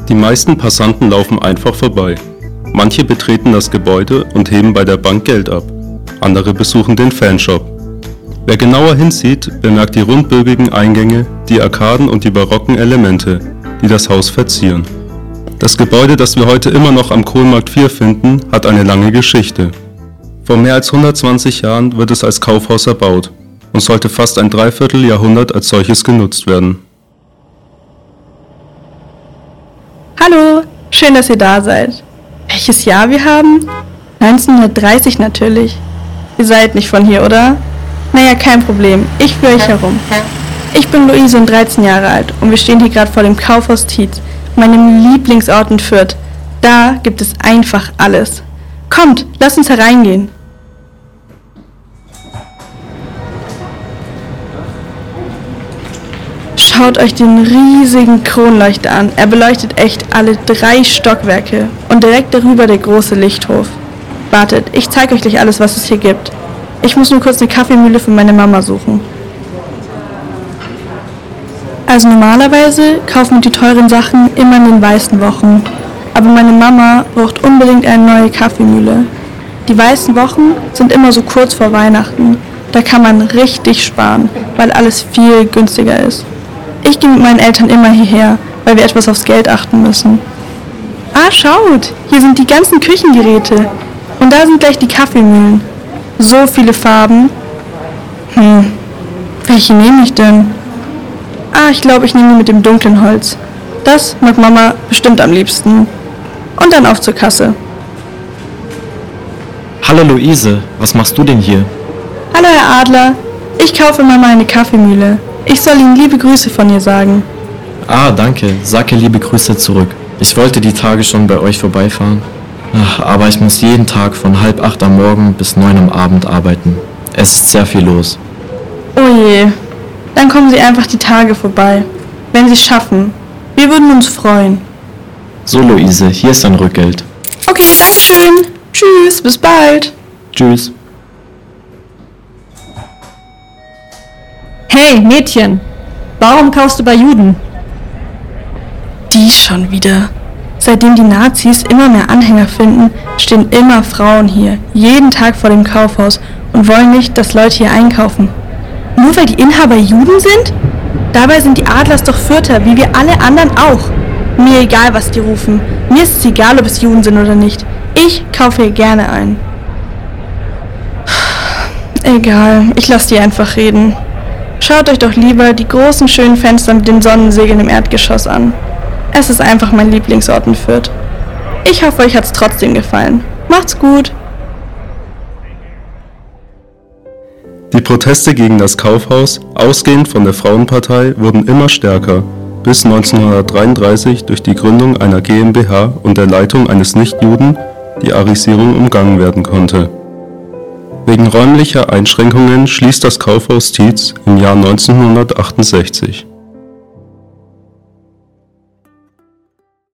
Die meisten Passanten laufen einfach vorbei. Manche betreten das Gebäude und heben bei der Bank Geld ab. Andere besuchen den Fanshop. Wer genauer hinsieht, bemerkt die rundbögigen Eingänge, die Arkaden und die barocken Elemente, die das Haus verzieren. Das Gebäude, das wir heute immer noch am Kohlmarkt 4 finden, hat eine lange Geschichte. Vor mehr als 120 Jahren wird es als Kaufhaus erbaut und sollte fast ein Dreivierteljahrhundert als solches genutzt werden. Hallo, schön, dass ihr da seid. Welches Jahr wir haben? 1930 natürlich. Ihr seid nicht von hier, oder? Naja, kein Problem, ich führe euch herum. Ich bin Luise und 13 Jahre alt und wir stehen hier gerade vor dem Kaufhaus Tietz, meinem Lieblingsort in Fürth. Da gibt es einfach alles. Kommt, lasst uns hereingehen. Schaut euch den riesigen Kronleuchter an. Er beleuchtet echt alle 3 Stockwerke und direkt darüber der große Lichthof. Wartet, ich zeige euch gleich alles, was es hier gibt. Ich muss nur kurz eine Kaffeemühle für meine Mama suchen. Also normalerweise kaufen wir die teuren Sachen immer in den weißen Wochen. Aber meine Mama braucht unbedingt eine neue Kaffeemühle. Die weißen Wochen sind immer so kurz vor Weihnachten. Da kann man richtig sparen, weil alles viel günstiger ist. Ich gehe mit meinen Eltern immer hierher, weil wir etwas aufs Geld achten müssen. Ah, schaut! Hier sind die ganzen Küchengeräte. Und da sind gleich die Kaffeemühlen. So viele Farben. Welche nehme ich denn? Ah, ich glaube, ich nehme die mit dem dunklen Holz. Das mag Mama bestimmt am liebsten. Und dann auf zur Kasse. Hallo Luise, was machst du denn hier? Hallo Herr Adler, ich kaufe Mama eine Kaffeemühle. Ich soll Ihnen liebe Grüße von ihr sagen. Ah, danke, sag ihr liebe Grüße zurück. Ich wollte die Tage schon bei euch vorbeifahren. Aber ich muss jeden Tag von 7:30 am Morgen bis 9 am Abend arbeiten. Es ist sehr viel los. Oh je, dann kommen Sie einfach die Tage vorbei, wenn Sie es schaffen. Wir würden uns freuen. So Luise, hier ist dein Rückgeld. Okay, danke schön. Tschüss, bis bald. Tschüss. Hey, Mädchen, warum kaufst du bei Juden? Die schon wieder. Seitdem die Nazis immer mehr Anhänger finden, stehen immer Frauen hier, jeden Tag vor dem Kaufhaus und wollen nicht, dass Leute hier einkaufen. Nur weil die Inhaber Juden sind? Dabei sind die Adlers doch Fürther, wie wir alle anderen auch. Mir egal, was die rufen. Mir ist es egal, ob es Juden sind oder nicht. Ich kaufe hier gerne ein. Egal, ich lasse die einfach reden. Schaut euch doch lieber die großen schönen Fenster mit den Sonnensegeln im Erdgeschoss an. Es ist einfach mein Lieblingsort in Fürth. Ich hoffe, euch hat's trotzdem gefallen. Macht's gut! Die Proteste gegen das Kaufhaus, ausgehend von der Frauenpartei, wurden immer stärker, bis 1933 durch die Gründung einer GmbH und der Leitung eines Nichtjuden die Arisierung umgangen werden konnte. Wegen räumlicher Einschränkungen schließt das Kaufhaus Tietz im Jahr 1968.